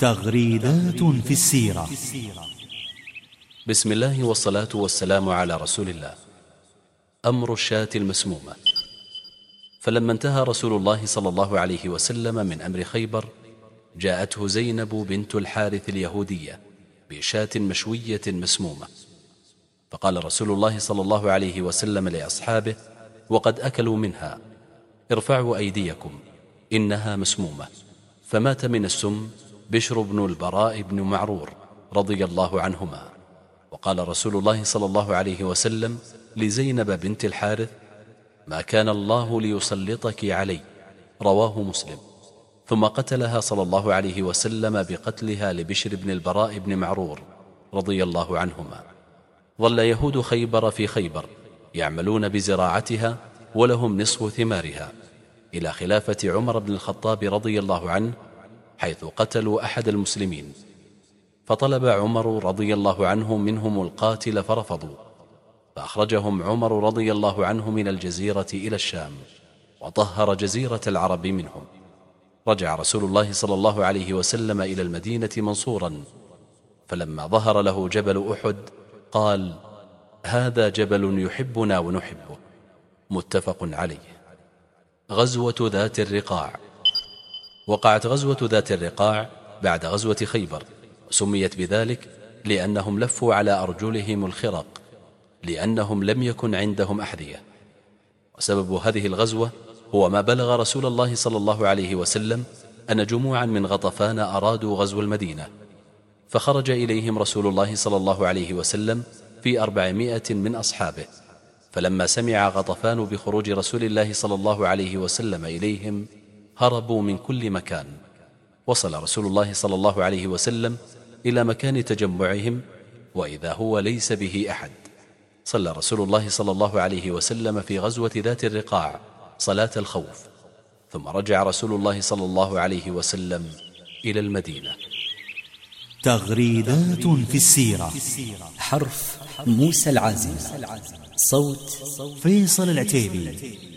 تغريدات في السيرة. بسم الله والصلاة والسلام على رسول الله. أمر الشاة المسمومة. فلما انتهى رسول الله صلى الله عليه وسلم من أمر خيبر، جاءته زينب بنت الحارث اليهودية بشاة مشوية مسمومة، فقال رسول الله صلى الله عليه وسلم لأصحابه وقد أكلوا منها: ارفعوا أيديكم إنها مسمومة. فمات من السم بشر بن البراء بن معرور رضي الله عنهما. وقال رسول الله صلى الله عليه وسلم لزينب بنت الحارث: ما كان الله ليسلطك علي. رواه مسلم. ثم قتلها صلى الله عليه وسلم بقتلها لبشر بن البراء بن معرور رضي الله عنهما. ظل يهود خيبر في خيبر يعملون بزراعتها ولهم نصف ثمارها إلى خلافة عمر بن الخطاب رضي الله عنه، حيث قتلوا أحد المسلمين، فطلب عمر رضي الله عنه منهم القاتل فرفضوا، فأخرجهم عمر رضي الله عنه من الجزيرة إلى الشام، وطهر جزيرة العرب منهم. رجع رسول الله صلى الله عليه وسلم إلى المدينة منصورا، فلما ظهر له جبل أحد قال: هذا جبل يحبنا ونحبه. متفق عليه. غزوة ذات الرقاع. وقعت غزوة ذات الرقاع بعد غزوة خيبر، سميت بذلك لأنهم لفوا على أرجلهم الخرق، لأنهم لم يكن عندهم أحذية. وسبب هذه الغزوة هو ما بلغ رسول الله صلى الله عليه وسلم أن جموعا من غطفان أرادوا غزو المدينة، فخرج إليهم رسول الله صلى الله عليه وسلم في 400 من أصحابه. فلما سمع غطفان بخروج رسول الله صلى الله عليه وسلم إليهم هربوا من كل مكان. وصل رسول الله صلى الله عليه وسلم إلى مكان تجمعهم وإذا هو ليس به أحد. صلى رسول الله صلى الله عليه وسلم في غزوة ذات الرقاع صلاة الخوف، ثم رجع رسول الله صلى الله عليه وسلم إلى المدينة. تغريدات في السيرة. حرف موسى العازم، صوت فيصل العتيبي.